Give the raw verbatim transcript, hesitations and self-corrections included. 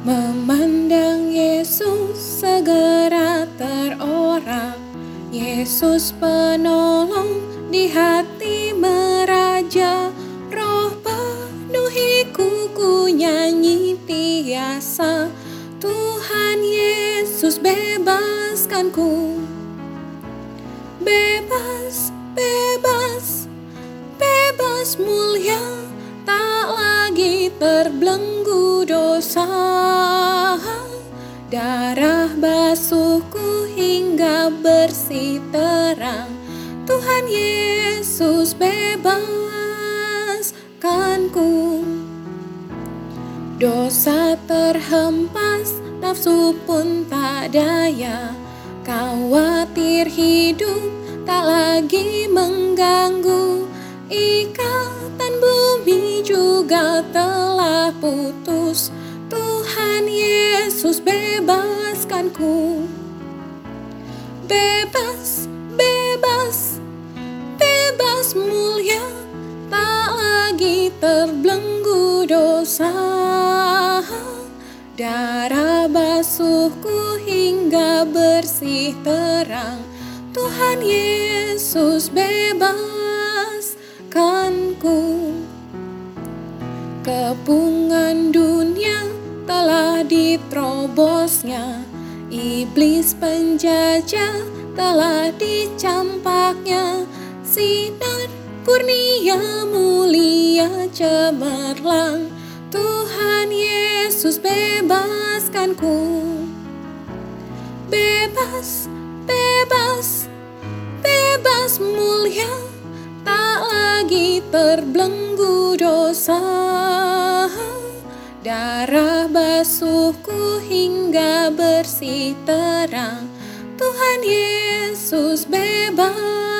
Memandang Yesus segera terorang, Yesus penolong di hati meraja. Roh penuhiku, ku nyanyi tiasa, Tuhan Yesus bebaskanku. Bebas, bebas, bebas mulia, tak lagi terbelenggu dosa. Darah basuhku hingga bersih terang, Tuhan Yesus bebaskanku. Dosa terhempas, nafsu pun tak daya, khawatir hidup tak lagi mengganggu. Ikatan bumi juga telah putus, Tuhan Yesus bebaskanku. Bebas, bebas, bebas mulia, tak lagi terbelenggu dosa. Darah basuhku hingga bersih terang, Tuhan Yesus bebaskanku. Kepungan dunia telah diterobosnya, iblis penjajah telah dicampaknya. Sinar kurnia mulia cemerlang, Tuhan Yesus bebaskanku. Bebas, bebas, bebas mulia, tak lagi terbelenggu dosa. Darah basuhku hingga bersih terang, Tuhan Yesus bebas.